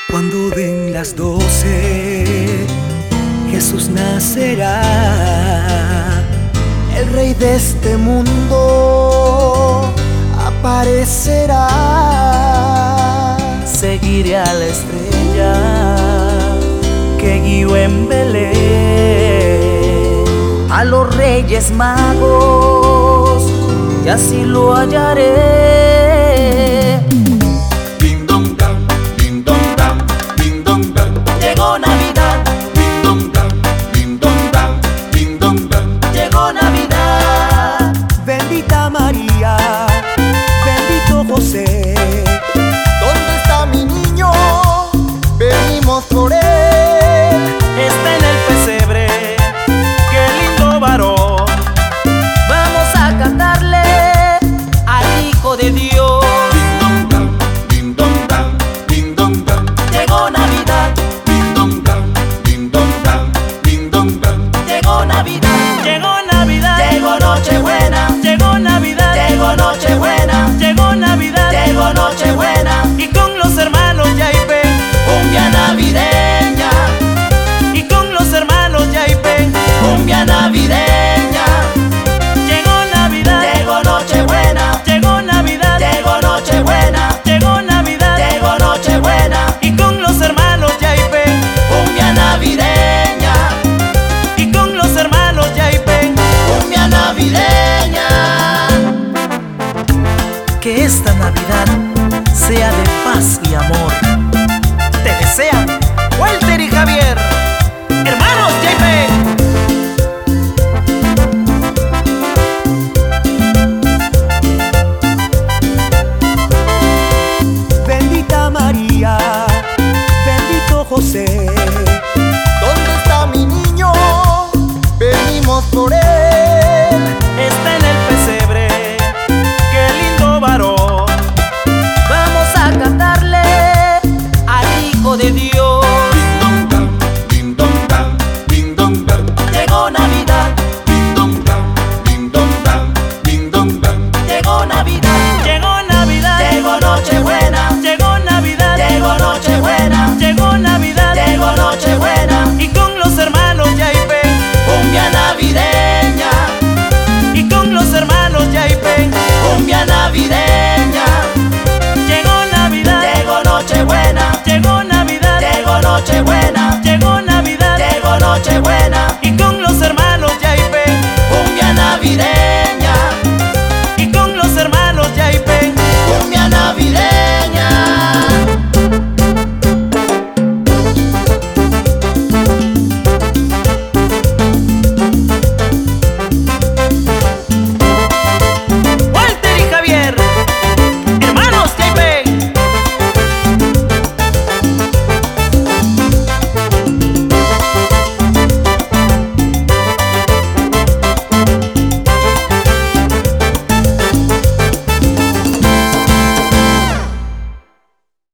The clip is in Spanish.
Cuando den las 12, Jesús nacerá, el Rey de este mundo aparecerá. Seguiré a la estrella que guió en Belén a los Reyes Magos, y así lo hallaré. Ding dong dang, ding dong dang, ding dong dang. Llegó Navidad, Ding dong dang, ding dong dang, ding dong dang. llegó Navidad. Bendita María, bendito José, ¿Dónde está mi niño? Venimos por él. Está en el pesebre, qué lindo varón. Vamos a cantarle al Hijo de Dios. Ding dong dang, ding dong dang, ding dong dang. Llegó Navidad, Ding dong dang, ding dong dang, ding dong dang. llegó Navidad, llegó Navidad, llegó Nochebuena, llegó Navidad, llegó Nochebuena, llegó Navidad, llegó Nochebuena. Y con los hermanos Yaipe, cumbia navideña. Y con los hermanos Yaipe, cumbia navideña. Llegó Navidad, llegó Nochebuena, llegó Navidad, llegó Nochebuena, llegó Navidad, llegó Nochebuena. Y con los hermanos Yaipe, cumbia navideña. Y con los hermanos Yaipe, cumbia navideña. Que esta Navidad sea de paz y amor. Te desean Walter y Javier, hermanos Yaipe. bendita María, bendito José, ¿Dónde está mi niño? Venimos por él. Está en el pesebre, qué lindo varón. Vamos a cantarle al Hijo de Dios. Ding dong dang, ding dong dang, ding dong dang. Llegó Navidad, Ding dong dang, ding dong dang, ding dong dang. llegó Navidad, llegó Navidad, llegó Nochebuena, llegó Navidad, llegó Nochebuena, llegó Navidad, llegó Nochebuena. Y con los hermanos Yaipe, cumbia navideña. Y con los hermanos Yaipe, cumbia navideña. Llegó Navidad, llegó Nochebuena, llegó Navidad, llegó Nochebuena, llegó Navidad, llegó Nochebuena. Y